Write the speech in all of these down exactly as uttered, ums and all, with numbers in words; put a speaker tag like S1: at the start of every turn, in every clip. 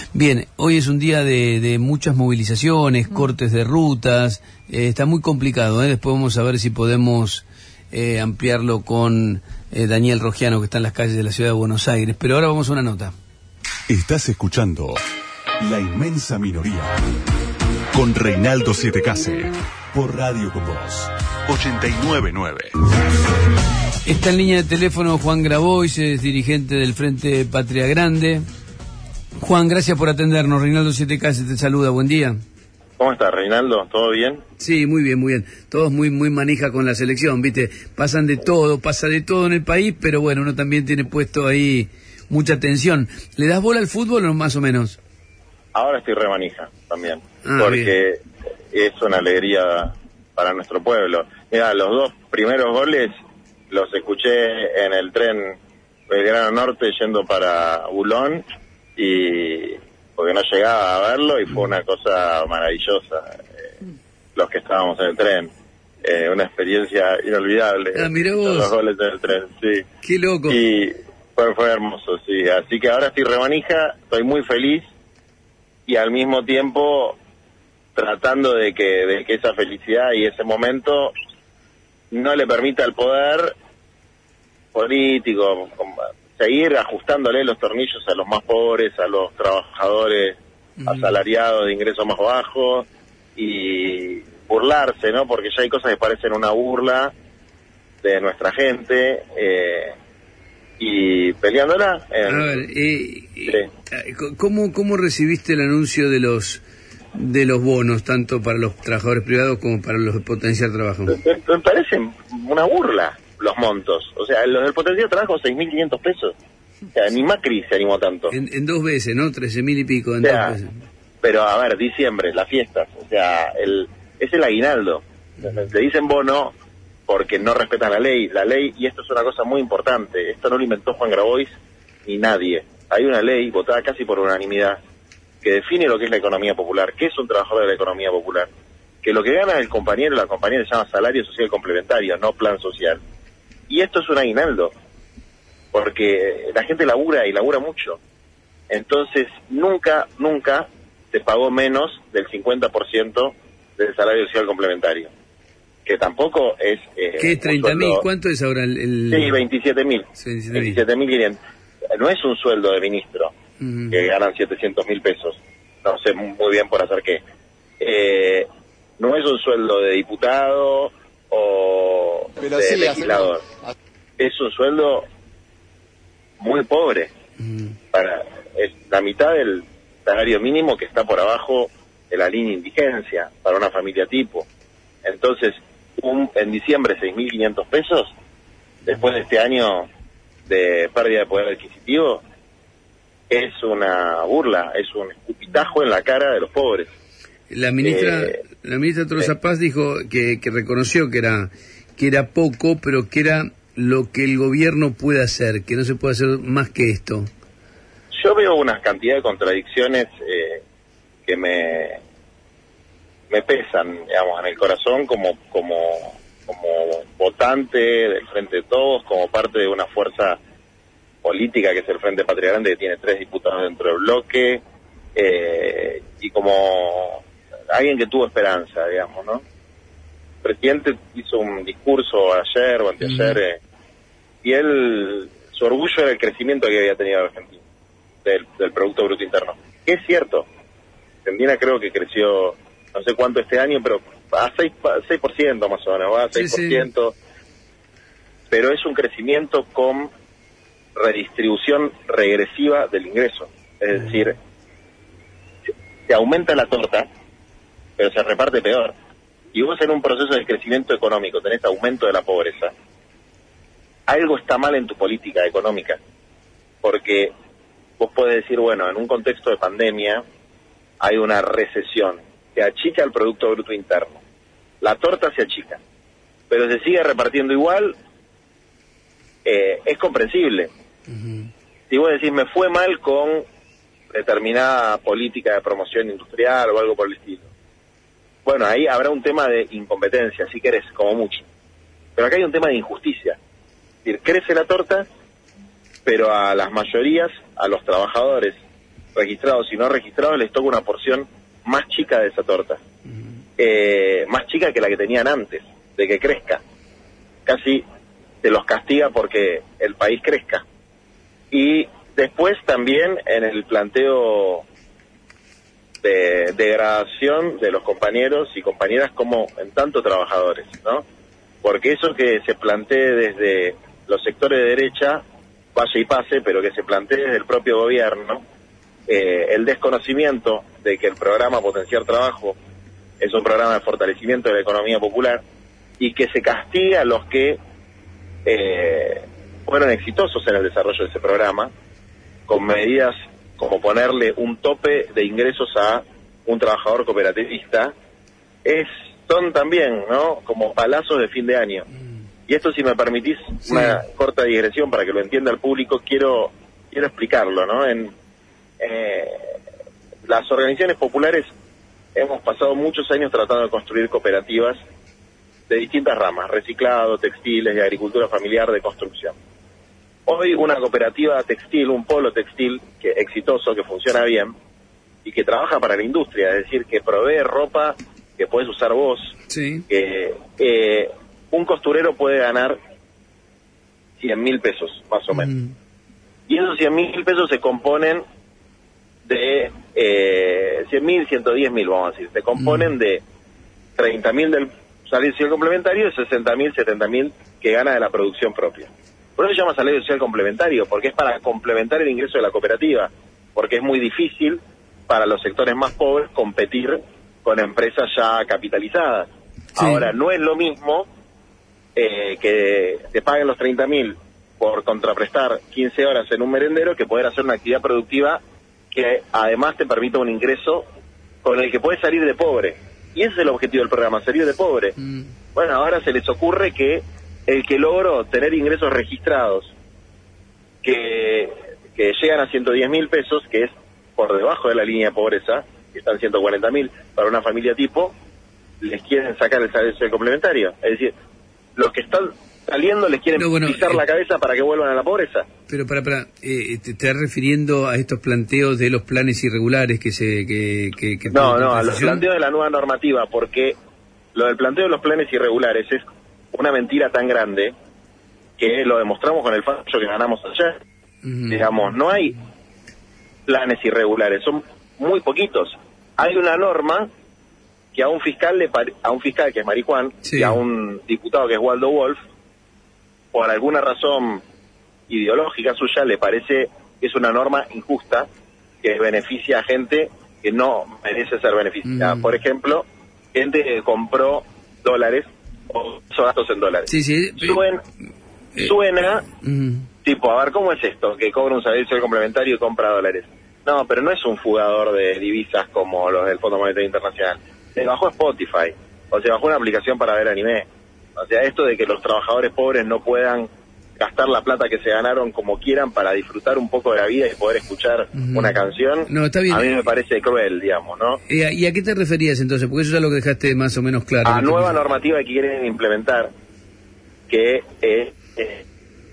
S1: Bien, hoy es un día de, de muchas movilizaciones, mm. cortes de rutas, eh, está muy complicado, ¿eh? Después vamos a ver si podemos eh, ampliarlo con eh, Daniel Rogiano, que está en las calles de la ciudad de Buenos Aires. Pero ahora vamos a una nota.
S2: Estás escuchando La Inmensa Minoría con Reinaldo Sietecase por Radio Con Vos ochenta y nueve punto nueve.
S1: Está en línea de teléfono Juan Grabois, es dirigente del Frente Patria Grande. Juan, gracias por atendernos. Reinaldo Sietecase te saluda, buen día.
S3: ¿Cómo estás, Reinaldo? ¿Todo bien?
S1: Sí, muy bien, muy bien. Todos muy muy manija con la selección, ¿viste? Pasan de todo, pasa de todo en el país, pero bueno, uno también tiene puesto ahí mucha atención. ¿Le das bola al fútbol o más o menos?
S3: Ahora estoy remanija también,
S1: ah,
S3: porque bien. Es una alegría para nuestro pueblo. Mira, los dos primeros goles los escuché en el tren Belgrano Norte yendo para Bulón, y porque no llegaba a verlo y fue una cosa maravillosa, eh, los que estábamos en el tren, eh, una experiencia inolvidable.
S1: Ah, mirá vos.
S3: Los goles del tren, sí.
S1: Qué loco.
S3: Y fue, fue hermoso, sí. Así que ahora estoy remanija, estoy muy feliz y al mismo tiempo tratando de que, de que esa felicidad y ese momento no le permita al poder político seguir ajustándole los tornillos a los más pobres, a los trabajadores mm. asalariados de ingresos más bajos, y burlarse, ¿no? Porque ya hay cosas que parecen una burla de nuestra gente, eh, y peleándola. En...
S1: A ver, eh, sí. ¿cómo, ¿cómo recibiste el anuncio de los de los bonos, tanto para los trabajadores privados como para los de potencial trabajo?
S3: Me, me parecen una burla los montos. O sea, los del potencial trabajo, seis mil quinientos pesos. O sea, ni Macri se animó tanto.
S1: En, en dos veces, ¿no? trece mil y pico en
S3: o sea,
S1: dos veces.
S3: Pero, a ver, diciembre, las fiestas. O sea, el es el aguinaldo. Le dicen bono porque no respetan la ley. La ley, y esto es una cosa muy importante, esto no lo inventó Juan Grabois ni nadie. Hay una ley votada casi por unanimidad que define lo que es la economía popular, qué es un trabajador de la economía popular, que lo que gana el compañero o la compañera se llama salario social complementario, no plan social. Y esto es un aguinaldo, porque la gente labura y labura mucho. Entonces, nunca, nunca se pagó menos del cincuenta por ciento del salario social complementario, que tampoco es... Eh,
S1: ¿Qué es treinta mil? ¿Cuánto es ahora el...? el...
S3: Sí, veintisiete mil. veintisiete mil quinientos. No es un sueldo de ministro, uh-huh. que ganan setecientos mil pesos. No sé muy bien por hacer qué. Eh, no es un sueldo de diputado o
S4: Pero
S3: de
S4: sí,
S3: legislador.
S4: Hacemos...
S3: Es un sueldo muy pobre. Uh-huh. Para es la mitad del salario mínimo, que está por abajo de la línea de indigencia para una familia tipo. Entonces, un, en diciembre seis mil quinientos pesos, después de este año de pérdida de poder adquisitivo, es una burla, es un escupitajo en la cara de los pobres.
S1: La ministra, eh, la ministra Tolosa eh, Paz dijo que, que reconoció que era que era poco, pero que era lo que el gobierno puede hacer, que no se puede hacer más que esto.
S3: Yo veo una cantidad de contradicciones eh, que me me pesan, digamos, en el corazón como como como votante del Frente de Todos, como parte de una fuerza política que es el Frente Patria Grande, que tiene tres diputados dentro del bloque, eh, y como alguien que tuvo esperanza, digamos, ¿no? El presidente hizo un discurso ayer o anteayer, mm. eh, y él, su orgullo era el crecimiento que había tenido Argentina, del, del Producto Bruto Interno. Que es cierto, Argentina creo que creció, no sé cuánto este año, pero a seis por ciento más o menos, va a seis por ciento, sí, sí. Pero es un crecimiento con redistribución regresiva del ingreso. Es decir, se aumenta la torta, pero se reparte peor. Y vos en un proceso de crecimiento económico tenés aumento de la pobreza, algo está mal en tu política económica, porque vos podés decir, bueno, en un contexto de pandemia hay una recesión, se achica el Producto Bruto Interno, la torta se achica, pero se sigue repartiendo igual, eh, es comprensible. Uh-huh. Si vos decís, me fue mal con determinada política de promoción industrial o algo por el estilo, bueno, ahí habrá un tema de incompetencia, si querés, como mucho. Pero acá hay un tema de injusticia. Es decir, crece la torta, pero a las mayorías, a los trabajadores registrados y no registrados, les toca una porción más chica de esa torta. Eh, más chica que la que tenían antes, de que crezca. Casi se los castiga porque el país crezca. Y después también en el planteo de degradación de los compañeros y compañeras como en tanto trabajadores, ¿no? Porque eso que se plantee desde los sectores de derecha, vaya y pase, pero que se plantee desde el propio gobierno, eh, el desconocimiento de que el programa Potenciar Trabajo es un programa de fortalecimiento de la economía popular y que se castiga a los que eh, fueron exitosos en el desarrollo de ese programa, con medidas como ponerle un tope de ingresos a un trabajador cooperativista, es son también, ¿no?, como palazos de fin de año. Y esto, si me permitís, sí, una corta digresión para que lo entienda el público, quiero quiero explicarlo, ¿no? En eh, las organizaciones populares hemos pasado muchos años tratando de construir cooperativas de distintas ramas, reciclado, textiles, de agricultura familiar, de construcción. Hoy una cooperativa textil, un polo textil que exitoso, que funciona bien y que trabaja para la industria, es decir, que provee ropa que puedes usar vos, sí, que eh, un costurero puede ganar cien mil pesos, más o menos. Mm. Y esos cien mil pesos se componen de eh, cien mil, ciento diez mil, vamos a decir, se componen mm. de treinta mil del salario social complementario y sesenta mil, setenta mil que gana de la producción propia. Por eso se llama salario social complementario, porque es para complementar el ingreso de la cooperativa, porque es muy difícil para los sectores más pobres competir con empresas ya capitalizadas. Sí. Ahora, no es lo mismo eh, que te paguen los treinta mil por contraprestar quince horas en un merendero que poder hacer una actividad productiva que además te permita un ingreso con el que puedes salir de pobre. Y ese es el objetivo del programa, salir de pobre. Mm. Bueno, ahora se les ocurre que el que logró tener ingresos registrados que, que llegan a ciento diez mil pesos, que es por debajo de la línea de pobreza, que están ciento cuarenta mil para una familia tipo, les quieren sacar el salario social complementario. Es decir, los que están saliendo les quieren no, bueno, pisar eh, la cabeza para que vuelvan a la pobreza.
S1: Pero para, para eh, te estás refiriendo a estos planteos de los planes irregulares que se... Que, que, que
S3: no, no, a los planteos de la nueva normativa, porque lo del planteo de los planes irregulares es una mentira tan grande que lo demostramos con el fallo que ganamos ayer. Uh-huh. Digamos, no hay planes irregulares, son muy poquitos. Hay una norma que a un fiscal le pare, a un fiscal que es Marijuán, sí, y a un diputado que es Waldo Wolf, por alguna razón ideológica suya, le parece que es una norma injusta que beneficia a gente que no merece ser beneficiada. Mm. Por ejemplo, gente que compró dólares o hizo gastos en dólares.
S1: Sí, sí.
S3: Suena, eh, suena mm. tipo, a ver, ¿cómo es esto? Que cobra un salario social complementario y compra dólares. No, pero no es un fugador de divisas como los del Fondo Monetario Internacional. Se bajó Spotify, o se bajó una aplicación para ver anime. O sea, esto de que los trabajadores pobres no puedan gastar la plata que se ganaron como quieran para disfrutar un poco de la vida y poder escuchar mm. una canción,
S1: no, está bien.
S3: A mí me parece cruel, digamos, ¿no?
S1: ¿Y a, ¿Y a qué te referías entonces? Porque eso ya lo dejaste más o menos claro.
S3: A nueva normativa que quieren implementar, que es eh,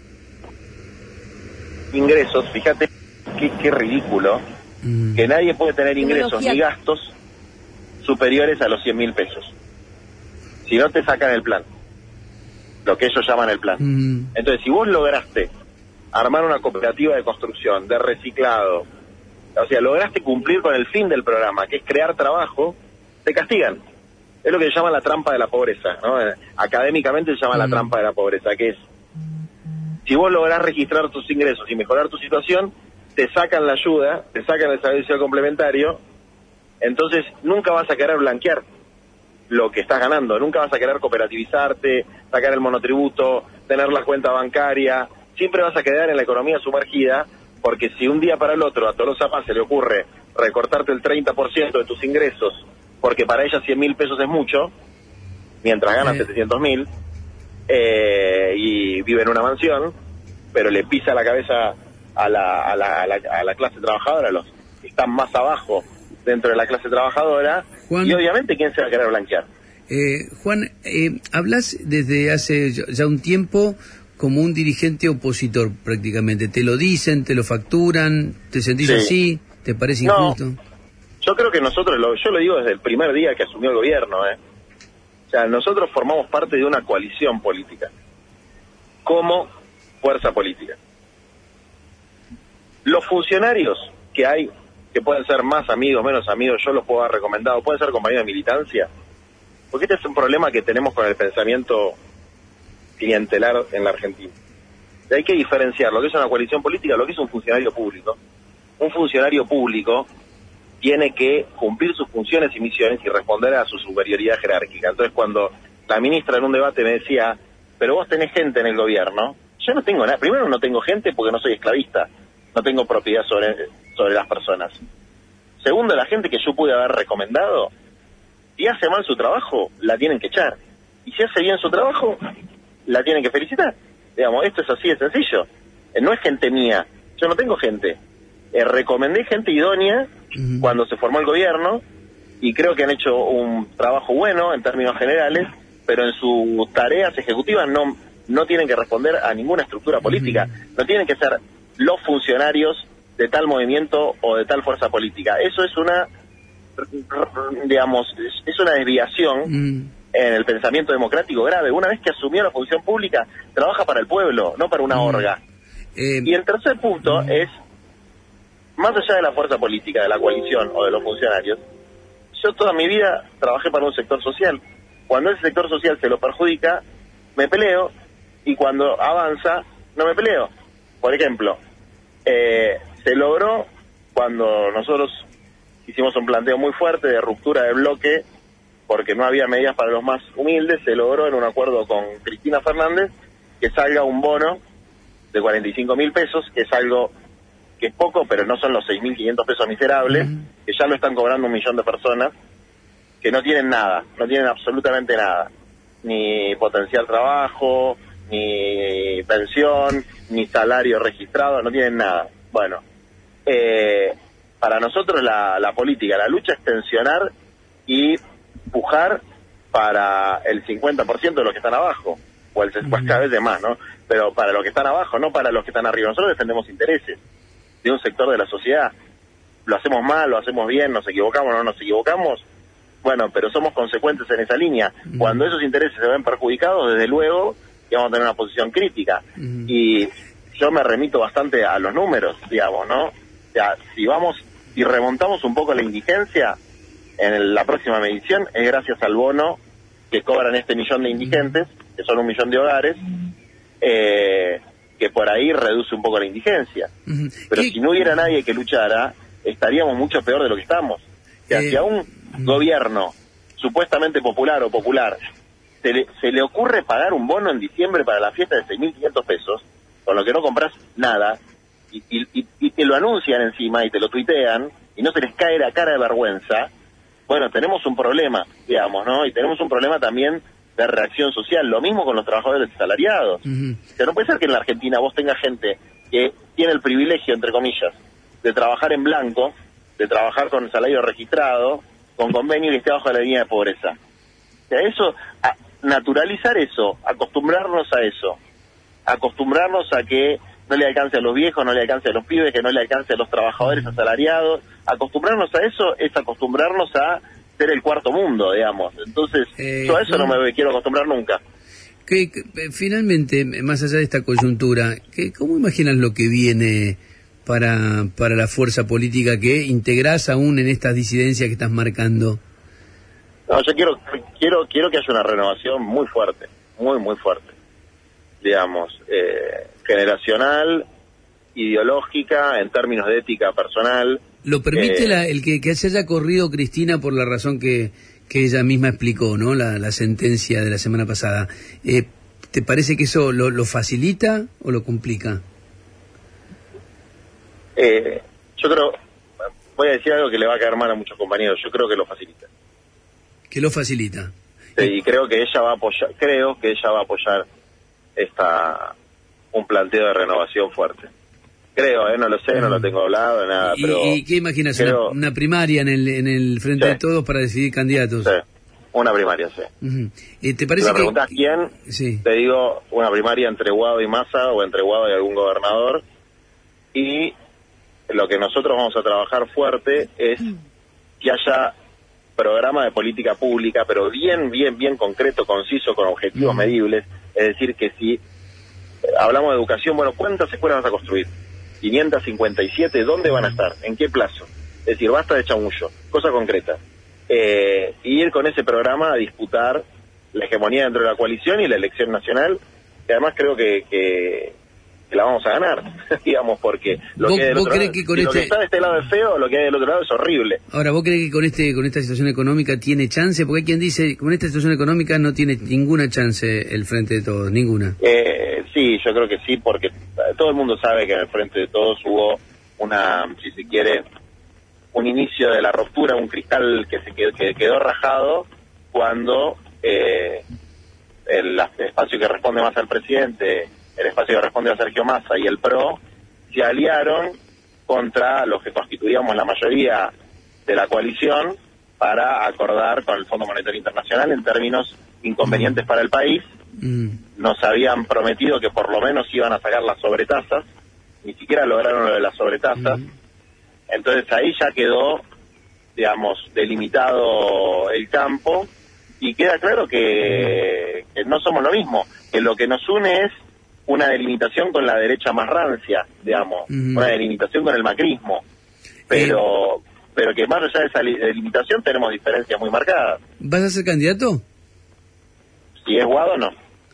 S3: ingresos, fíjate qué, qué ridículo, mm. que nadie puede tener ingresos ni gastos superiores a los cien mil pesos. Si no te sacan el plan, lo que ellos llaman el plan. Mm. Entonces, si vos lograste armar una cooperativa de construcción, de reciclado, o sea, lograste cumplir con el fin del programa, que es crear trabajo, te castigan. Es lo que se llama la trampa de la pobreza, ¿no? Académicamente se llama mm. la trampa de la pobreza, que es, si vos lográs registrar tus ingresos y mejorar tu situación, te sacan la ayuda, te sacan el salario social complementario, entonces nunca vas a querer blanquear lo que estás ganando, nunca vas a querer cooperativizarte, sacar el monotributo, tener la cuenta bancaria, siempre vas a quedar en la economía sumergida, porque si un día para el otro a Tolosa Paz se le ocurre recortarte el treinta por ciento de tus ingresos, porque para ella cien mil pesos es mucho, mientras gana sí. setecientos mil, eh, y vive en una mansión, pero le pisa la cabeza a la, a la, a la, a la clase trabajadora, a los que están más abajo dentro de la clase trabajadora, Juan, y obviamente ¿quién se va a querer blanquear?
S1: Eh, Juan, eh, hablas desde hace ya un tiempo como un dirigente opositor prácticamente, te lo dicen, te lo facturan, te sentís sí. así, ¿Te parece
S3: No,
S1: injusto?
S3: yo creo que nosotros, lo, yo lo digo desde el primer día que asumió el gobierno, ¿eh? O sea, nosotros formamos parte de una coalición política, como fuerza política. Los funcionarios que hay, que pueden ser más amigos, menos amigos, yo los puedo haber recomendado, pueden ser compañeros de militancia, porque este es un problema que tenemos con el pensamiento clientelar en la Argentina. Y hay que diferenciar lo que es una coalición política, lo que es un funcionario público. Un funcionario público tiene que cumplir sus funciones y misiones y responder a su superioridad jerárquica. Entonces, cuando la ministra en un debate me decía, pero vos tenés gente en el gobierno, yo no tengo nada. Primero, no tengo gente porque no soy esclavista, no tengo propiedad sobre, sobre las personas. Segundo, la gente que yo pude haber recomendado, si hace mal su trabajo, la tienen que echar. Y si hace bien su trabajo, la tienen que felicitar. Digamos, esto es así de sencillo. Eh, no es gente mía, yo no tengo gente. Eh, recomendé gente idónea uh-huh. cuando se formó el gobierno y creo que han hecho un trabajo bueno en términos generales, pero en sus tareas ejecutivas no, no tienen que responder a ninguna estructura política. Uh-huh. No tienen que ser los funcionarios de tal movimiento o de tal fuerza política. Eso es una, digamos, es una desviación uh-huh. en el pensamiento democrático grave. Una vez que asumió la función pública, trabaja para el pueblo, no para una uh-huh. orga. Eh... Y el tercer punto uh-huh. es, más allá de la fuerza política, de la coalición o de los funcionarios, yo toda mi vida trabajé para un sector social. Cuando ese sector social se lo perjudica, me peleo, y cuando avanza, no me peleo. Por ejemplo, eh, se logró, cuando nosotros hicimos un planteo muy fuerte de ruptura de bloque, porque no había medidas para los más humildes, se logró en un acuerdo con Cristina Fernández que salga un bono de cuarenta y cinco mil pesos, que es algo que es poco, pero no son los seis mil quinientos pesos miserables, uh-huh. que ya lo están cobrando un millón de personas, que no tienen nada, no tienen absolutamente nada, ni potencial trabajo, ni pensión, ni salario registrado, no tienen nada. Bueno, eh, para nosotros la, la política, la lucha es tensionar y pujar para el cincuenta por ciento de los que están abajo, o el uh-huh. pues cada vez de más, ¿no? Pero para los que están abajo, no para los que están arriba. Nosotros defendemos intereses de un sector de la sociedad. Lo hacemos mal, lo hacemos bien, nos equivocamos, no nos equivocamos, bueno, pero somos consecuentes en esa línea. Uh-huh. Cuando esos intereses se ven perjudicados, desde luego que vamos a tener una posición crítica. Uh-huh. Y yo me remito bastante a los números, digamos, ¿no? O sea, si vamos, si remontamos un poco la indigencia, en la próxima medición es gracias al bono que cobran este millón de indigentes, que son un millón de hogares, eh, que por ahí reduce un poco la indigencia. Uh-huh. Pero ¿Qué? Si no hubiera nadie que luchara, estaríamos mucho peor de lo que estamos. O sea, eh, si a un uh-huh. gobierno supuestamente popular o popular se le, se le ocurre pagar un bono en diciembre para la fiesta de seis mil quinientos pesos, con lo que no compras nada, y, y, y te lo anuncian encima y te lo tuitean, y no se les cae la cara de vergüenza, bueno, tenemos un problema, digamos, ¿no? Y tenemos un problema también de reacción social. Lo mismo con los trabajadores asalariados. Uh-huh. O sea, no puede ser que en la Argentina vos tengas gente que tiene el privilegio, entre comillas, de trabajar en blanco, de trabajar con salario registrado, con convenio, y esté bajo la línea de pobreza. O sea, eso, a, naturalizar eso, acostumbrarnos a eso, acostumbrarnos a que no le alcance a los viejos, no le alcance a los pibes, que no le alcance a los trabajadores asalariados, acostumbrarnos a eso es acostumbrarnos a ser el cuarto mundo, digamos. Entonces, eh, yo a eso no me quiero acostumbrar nunca.
S1: Que, que finalmente, más allá de esta coyuntura, que, ¿cómo imaginas lo que viene para para la fuerza política que integrás aún en estas disidencias que estás marcando?
S3: No, yo quiero quiero quiero que haya una renovación muy fuerte, muy, muy fuerte, digamos, eh, generacional, ideológica, en términos de ética personal.
S1: ¿Lo permite eh, la, el que, que se haya corrido Cristina por la razón que, que ella misma explicó, ¿no? La, la sentencia de la semana pasada. Eh, ¿Te parece que eso lo, lo facilita o lo complica?
S3: Eh, yo creo, voy a decir algo que le va a caer mal a muchos compañeros, yo creo que lo facilita.
S1: ¿Que lo facilita?
S3: Sí, y creo que ella va a apoyar, creo que ella va a apoyar esta un planteo de renovación fuerte. Creo, ¿eh? No lo sé, no lo tengo hablado, nada,
S1: ¿Y,
S3: pero...
S1: ¿Y qué imaginas? Creo... Una, una primaria en el en el Frente sí. de Todos para decidir candidatos?
S3: Sí, una primaria, sí.
S1: Uh-huh. ¿Y te parece
S3: si me
S1: que...
S3: preguntás quién, sí. te digo una primaria entre Guado y Massa, o entre Guado y algún gobernador, y lo que nosotros vamos a trabajar fuerte es que haya programa de política pública, pero bien, bien, bien concreto, conciso, con objetivos mm. medibles. Es decir, que si hablamos de educación, bueno, ¿cuántas escuelas vas a construir? quinientas cincuenta y siete, ¿dónde van a estar? ¿En qué plazo? Es decir, basta de chamullo, cosa concreta. Eh, y ir con ese programa a disputar la hegemonía dentro de la coalición y la elección nacional, que además creo que, que, que la vamos a ganar, digamos, porque lo
S1: ¿Vos,
S3: que, hay del
S1: vos
S3: otro
S1: crees
S3: lado,
S1: que con
S3: si
S1: este...
S3: lo que está de este lado es feo, lo que hay del otro lado es horrible.
S1: Ahora, ¿vos crees que con este con esta situación económica tiene chance? Porque hay quien dice, con esta situación económica no tiene ninguna chance el Frente de Todos, ninguna.
S3: Eh, sí, yo creo que sí, porque todo el mundo sabe que en el Frente de Todos hubo una, si se quiere, un inicio de la ruptura, un cristal que se quedó, que quedó rajado cuando eh, el espacio que responde más al presidente, el espacio que responde a Sergio Massa y el P R O se aliaron contra los que constituíamos la mayoría de la coalición para acordar con el Fondo Monetario Internacional en términos inconvenientes para el país. Mm. Nos habían prometido que por lo menos iban a sacar las sobretasas, ni siquiera lograron lo de las sobretasas. Mm. Entonces ahí ya quedó, digamos, delimitado el campo y queda claro que, que no somos lo mismo, que lo que nos une es una delimitación con la derecha más rancia, digamos, mm. una delimitación con el macrismo, pero... Eh. pero que más allá de esa delimitación tenemos diferencias muy marcadas.
S1: ¿Vas a ser candidato?
S3: Si es Guado, no.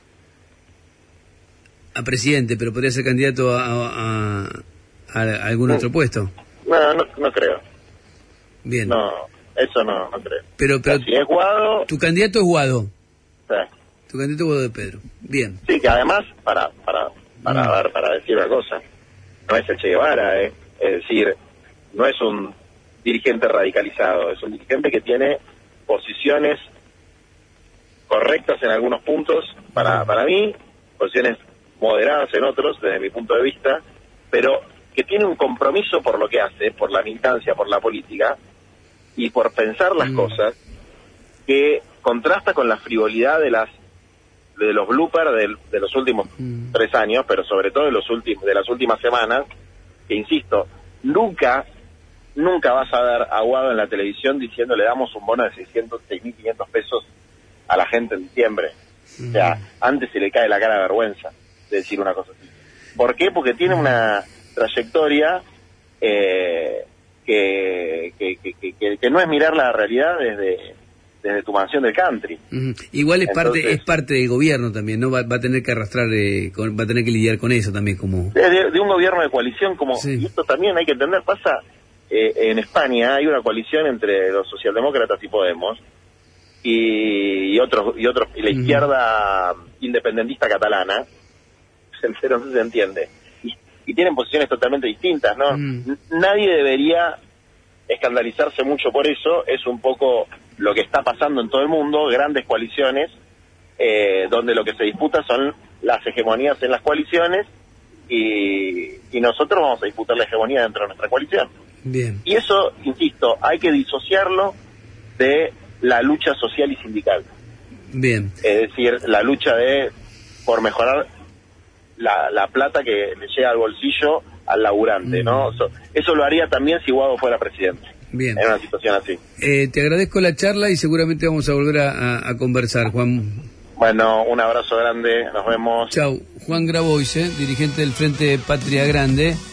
S1: A presidente, pero podría ser candidato a, a, a, a algún
S3: no.
S1: otro puesto.
S3: No, no, no creo.
S1: Bien.
S3: No, eso no, no creo.
S1: Pero, pero
S3: o sea, si es Guado...
S1: Tu candidato es Guado.
S3: Sí.
S1: Tu candidato es Guado de Pedro. Bien.
S3: Sí, que además, para para para, mm. ver, para decir una cosa, no es el Che Guevara, ¿eh? Es decir, no es un dirigente radicalizado, es un dirigente que tiene posiciones correctas en algunos puntos, para, para mí, posiciones moderadas en otros, desde mi punto de vista, pero que tiene un compromiso por lo que hace, por la militancia, por la política, y por pensar las mm. cosas, que contrasta con la frivolidad de las de los bloopers de, de los últimos mm. tres años, pero sobre todo de los últimos de las últimas semanas, que insisto, nunca nunca vas a ver a Guado en la televisión diciendo le damos un bono de seiscientos, seis mil quinientos pesos a la gente en diciembre. Mm. O sea, antes se le cae la cara de vergüenza de decir una cosa así. ¿Por qué? Porque tiene una trayectoria eh, que, que, que, que, que no es mirar la realidad desde, desde tu mansión del country. Mm.
S1: Igual es Entonces, parte es parte del gobierno también, ¿no? Va, va a tener que arrastrar, eh, con, va a tener que lidiar con eso también como...
S3: De, de, de un gobierno de coalición como... Sí. Y esto también hay que entender, pasa... Eh, en España hay una coalición entre los socialdemócratas y Podemos y, y otros y otros y la izquierda mm. independentista catalana, pero no se entiende, y, y tienen posiciones totalmente distintas, ¿no? Mm. Nadie debería escandalizarse mucho por eso, es un poco lo que está pasando en todo el mundo, grandes coaliciones eh, donde lo que se disputa son las hegemonías en las coaliciones y, y nosotros vamos a disputar la hegemonía dentro de nuestra coalición.
S1: Bien.
S3: Y eso, insisto, hay que disociarlo de la lucha social y sindical.
S1: Bien.
S3: Es decir, la lucha de por mejorar la, la plata que le llega al bolsillo al laburante, mm. ¿no? Eso, eso lo haría también si Guado fuera presidente.
S1: Bien.
S3: En una situación así.
S1: Eh, te agradezco la charla y seguramente vamos a volver a, a, a conversar, Juan.
S3: Bueno, un abrazo grande, nos vemos.
S1: Chau. Juan Grabois, ¿eh? dirigente del Frente Patria Grande.